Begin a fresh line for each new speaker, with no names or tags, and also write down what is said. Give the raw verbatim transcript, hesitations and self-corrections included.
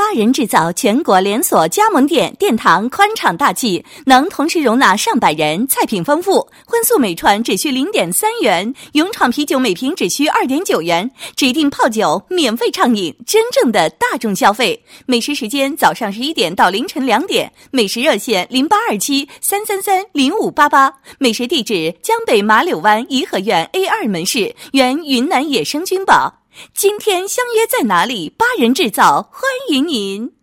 八人制造全国连锁加盟店，殿堂宽敞大气，能同时容纳上百人，菜品丰富。荤素美串只需 零点三元，勇闯啤酒每瓶只需 二点九元，指定泡酒免费畅饮，真正的大众消费。美食时间早上十一点到凌晨两点，美食热线零八二七三三三零五八八，美食地址江北马柳湾颐和园 A 二 门市，原云南野生君宝。今天相约在哪里？八人制造欢迎您。